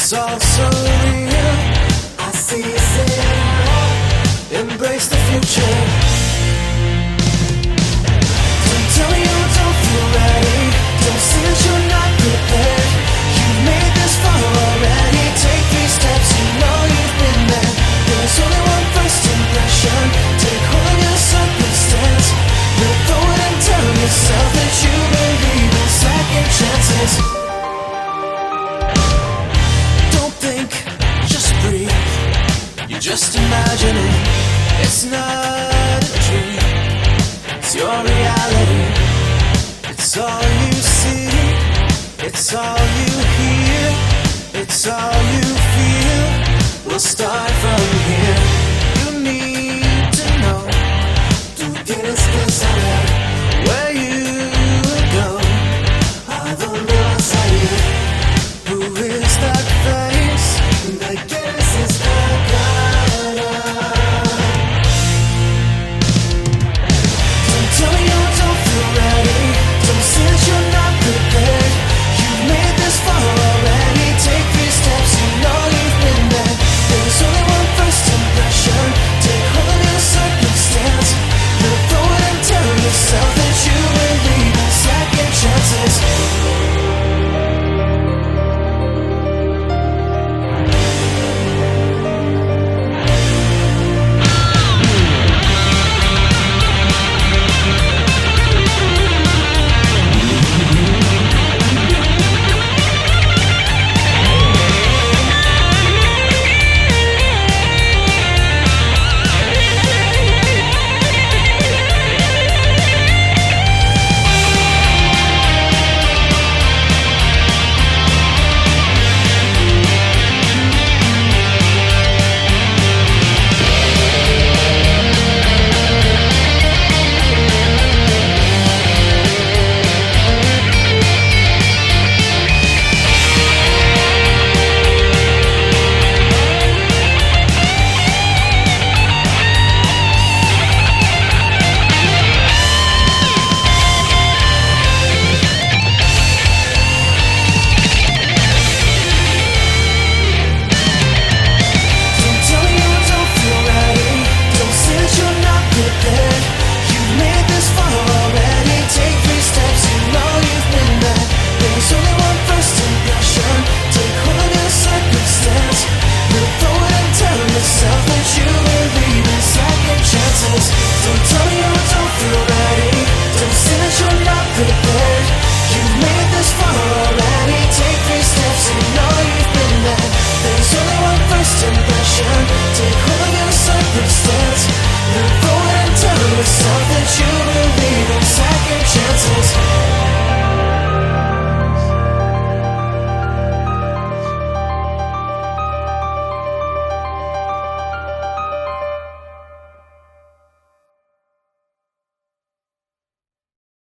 It's all so real. I see you say embrace the future. Don't tell me you don't feel ready. Don't say that you're not prepared. You've made this far already. Take 3 steps, you know you've been there. There's only one first impression. Take hold of your circumstance. Look forward and tell yourself that you believe in second chances. Don't think, just breathe. You're just imagining. It's not a dream. It's your reality. It's all you see. It's all you hear. It's all you feel. We'll start from here. You need to know. Tú tienes que saber.